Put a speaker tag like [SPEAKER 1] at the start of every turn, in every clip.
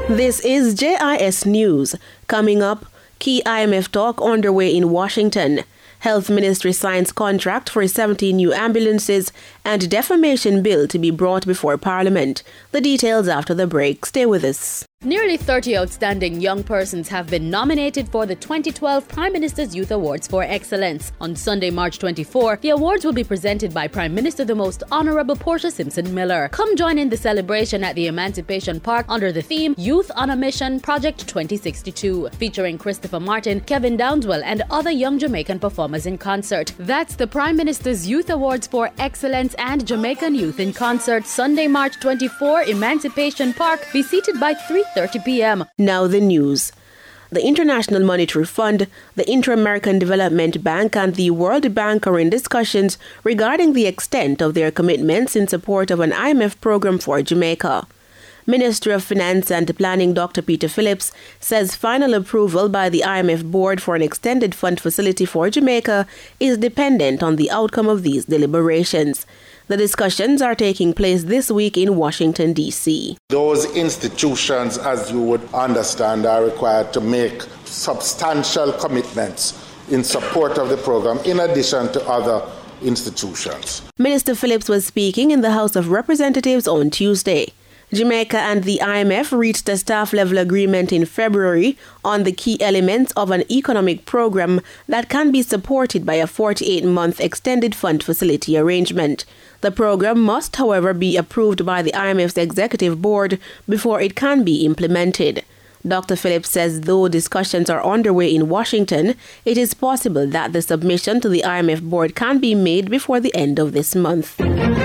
[SPEAKER 1] This is JIS News. Coming up, key IMF talk underway in Washington. Health Ministry signs contract for 17 new ambulances and defamation bill to be brought before Parliament. The details after the break. Stay with us.
[SPEAKER 2] Nearly 30 outstanding young persons have been nominated for the 2012 Prime Minister's Youth Awards for Excellence. On Sunday, March 24, the awards will be presented by Prime Minister the Most Honourable Portia Simpson Miller. Come join in the celebration at the Emancipation Park under the theme Youth on a Mission Project 2062, featuring Christopher Martin, Kevin Downswell and other young Jamaican performers in concert. That's the Prime Minister's Youth Awards for Excellence and Jamaican Youth in Concert, Sunday, March 24, Emancipation Park. Be seated by 3:30 p.m.
[SPEAKER 1] Now the news. The International Monetary Fund, the Inter-American Development Bank and the World Bank are in discussions regarding the extent of their commitments in support of an IMF program for Jamaica. Minister of Finance and Planning Dr. Peter Phillips says final approval by the IMF board for an extended fund facility for Jamaica is dependent on the outcome of these deliberations. The discussions are taking place this week in Washington, D.C.
[SPEAKER 3] Those institutions, as you would understand, are required to make substantial commitments in support of the program, in addition to other institutions.
[SPEAKER 1] Minister Phillips was speaking in the House of Representatives on Tuesday. Jamaica and the IMF reached a staff-level agreement in February on the key elements of an economic program that can be supported by a 48-month extended fund facility arrangement. The program must, however, be approved by the IMF's executive board before it can be implemented. Dr. Phillips says though discussions are underway in Washington, it is possible that the submission to the IMF board can be made before the end of this month.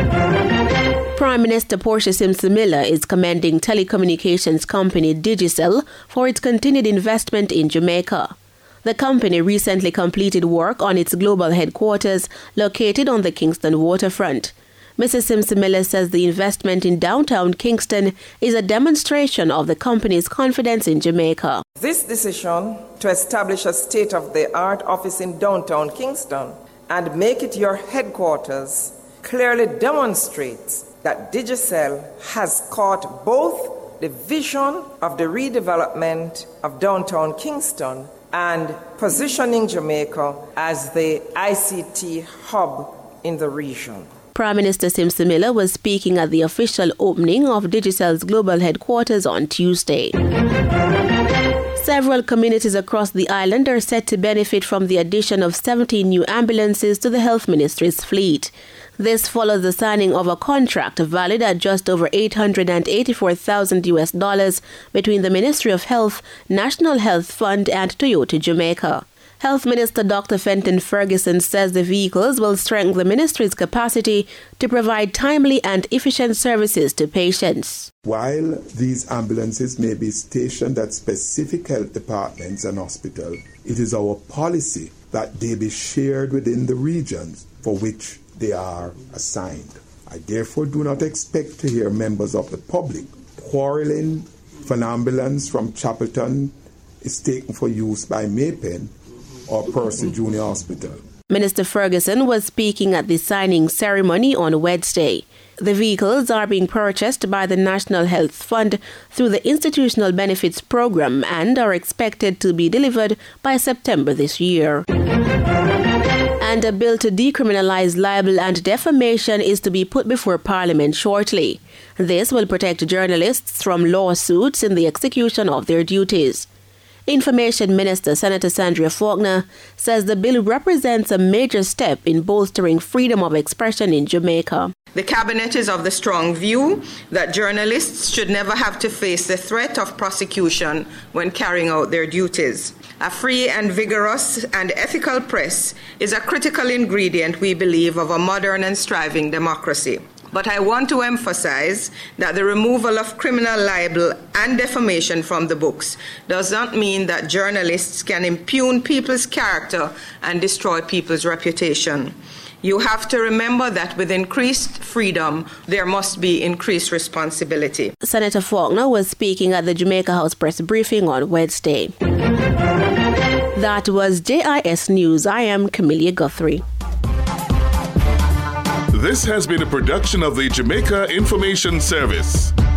[SPEAKER 1] Prime Minister Portia Simpson Miller is commending telecommunications company Digicel for its continued investment in Jamaica. The company recently completed work on its global headquarters located on the Kingston waterfront. Mrs. Simpson Miller says the investment in downtown Kingston is a demonstration of the company's confidence in Jamaica.
[SPEAKER 4] This decision to establish a state-of-the-art office in downtown Kingston and make it your headquarters clearly demonstrates that Digicel has caught both the vision of the redevelopment of downtown Kingston and positioning Jamaica as the ICT hub in the region.
[SPEAKER 1] Prime Minister Simpson Miller was speaking at the official opening of Digicel's global headquarters on Tuesday. Several communities across the island are set to benefit from the addition of 17 new ambulances to the Health Ministry's fleet. This follows the signing of a contract valued at just over $884,000 between the Ministry of Health, National Health Fund and Toyota Jamaica. Health Minister Dr. Fenton Ferguson says the vehicles will strengthen the ministry's capacity to provide timely and efficient services to patients.
[SPEAKER 5] While these ambulances may be stationed at specific health departments and hospitals, it is our policy that they be shared within the regions for which they are assigned. I therefore do not expect to hear members of the public quarreling if an ambulance from Chapelton is taken for use by Maypen or Percy Junior Hospital.
[SPEAKER 1] Minister Ferguson was speaking at the signing ceremony on Wednesday. The vehicles are being purchased by the National Health Fund through the Institutional Benefits Program and are expected to be delivered by September this year. And a bill to decriminalize libel and defamation is to be put before Parliament shortly. This will protect journalists from lawsuits in the execution of their duties. Information Minister Senator Sandria Faulkner says the bill represents a major step in bolstering freedom of expression in Jamaica.
[SPEAKER 6] The Cabinet is of the strong view that journalists should never have to face the threat of prosecution when carrying out their duties. A free and vigorous and ethical press is a critical ingredient, we believe, of a modern and striving democracy. But I want to emphasize that the removal of criminal libel and defamation from the books does not mean that journalists can impugn people's character and destroy people's reputation. You have to remember that with increased freedom, there must be increased responsibility.
[SPEAKER 1] Senator Faulkner was speaking at the Jamaica House press briefing on Wednesday. That was JIS News. I am Camellia Guthrie.
[SPEAKER 7] This has been a production of the Jamaica Information Service.